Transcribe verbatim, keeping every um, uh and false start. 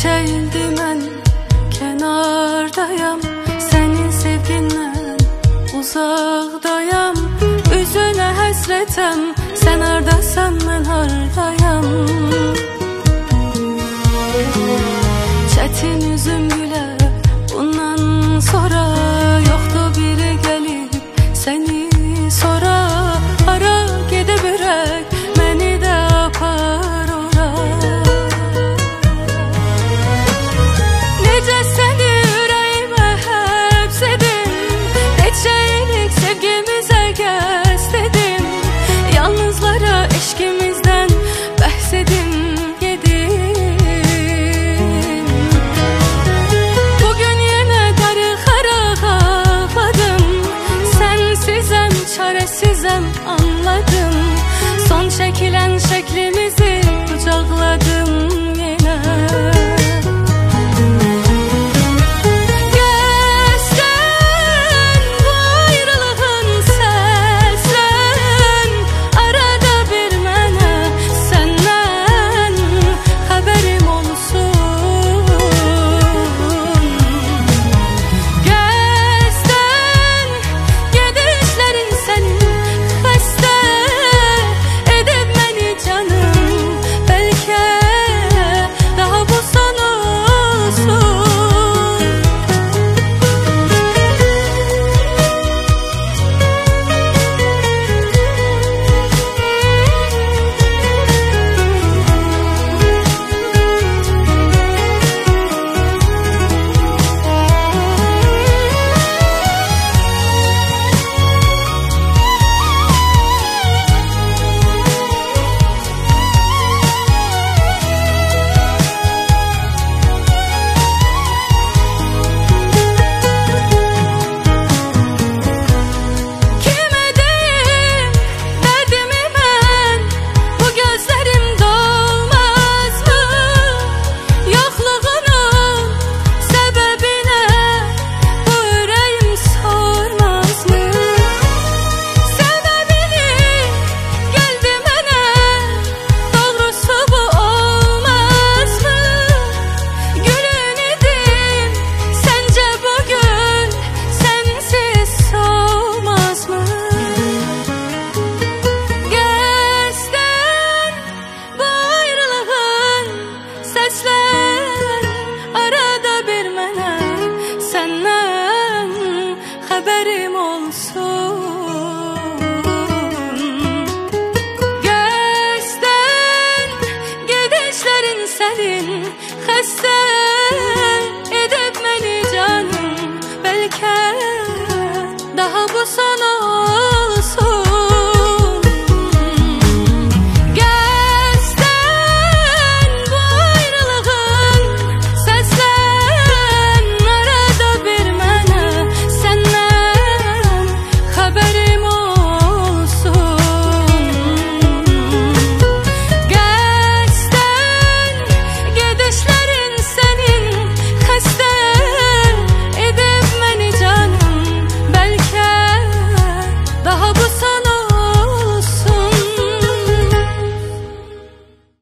Neçə ildir mən kənardayam, sənin sevgindən uzaqdayam. Üzünə həsrətəm, sən hardasan, mən hardayam. Çətin üzüm gülə, bundan sonra yoxdur biri gəlib səni sonra. Hara gedə bilək, məni də apar ora. Necə səni ürəyimə həbs edim, neçə illik sevgimizə qəsd edim. Yalnızlara eşqimizdən bəhs edim, gedim. Bugün yenə darıxaraq ağladım, sənsizəm, çarəsizəm, anladım. Son çəkilən şəklimizi qucaqladım yenə. Qəsdən bu ayrılığın səslən, arada bir mənə səndən xəbərim olsun. Qəsdən gedişlərin sənin xəstə edib məni canım, bəlkə daha bu son olsun. Kimə deyim dərdimi mən, bu gözlərim dolmazmı? Yoxluğunun səbəbinə bu ürəyim sormazmı? Səbəbini gəldi mənə, doğrusu bu olmazmı? Gülün idim, səncə bugün sənsiz solmazmı? Qəsdən bu ayrılığın səslən, arada bir mənə səndən xəbərim olsun. Qəsdən gedişlərin sənin xəstə